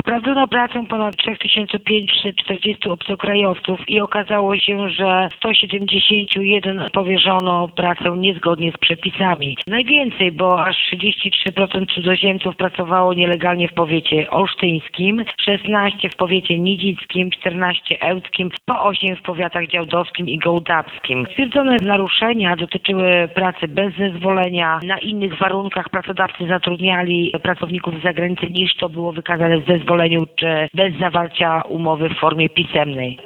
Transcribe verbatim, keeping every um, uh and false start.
Sprawdzono pracę ponad trzy tysiące pięćset czterdziestu obcokrajowców i okazało się, że sto siedemdziesiąt jeden powierzono pracę niezgodnie z przepisami. Najwięcej, bo aż trzydzieści trzy procent cudzoziemców pracowało nielegalnie w powiecie olsztyńskim, szesnaście w powiecie nidzickim, czternaście ełckim, po osiem w powiatach działdowskim i gołdapskim. Stwierdzone naruszenia dotyczyły pracy bez zezwolenia. Na innych warunkach pracodawcy zatrudniali pracowników z zagranicy niż to było wykazane w zezwoleniu czy bez zawarcia umowy w formie pisemnej.